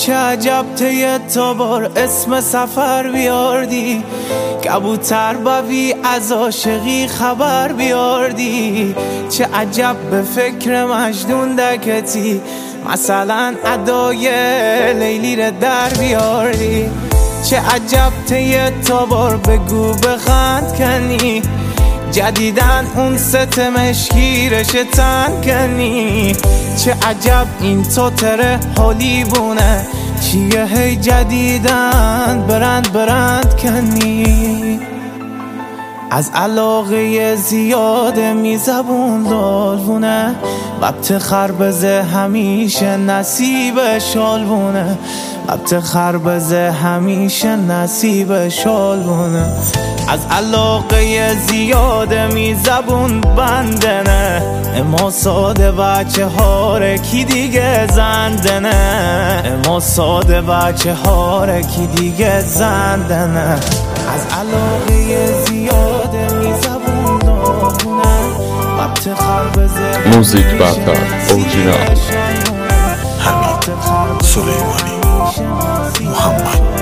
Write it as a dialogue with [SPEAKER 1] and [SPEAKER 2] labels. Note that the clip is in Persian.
[SPEAKER 1] چه عجب طی تابار اسم سفر بیاردی، کبوتر بوی از عاشقی خبر بیاردی. چه عجب به فکر مجنون دکتی، مثلا ادای لیلی رو در بیاردی. چه عجب طی تابار بگو بخند کنی، جدیدن اون ستم شیرش تن کنی. چه عجب این تو تره حالی بونه، چیه هی جدیدن برند کنی. از علاقه زیاده می زبون لالونه، وقت خربزه همیشه نصیب شالونه، وقت خربزه همیشه نصیب شالونه. از علاقه زیاده می زبون بندنه، اما ساده بچه هاره کی دیگه زندنه، اما ساده بچه هاره کی دیگه زندنه. از علاقه زیاده می زبون داغونه، وقت خربزه
[SPEAKER 2] موزیک برتر اورجینال
[SPEAKER 3] حمید سلیمانی محمد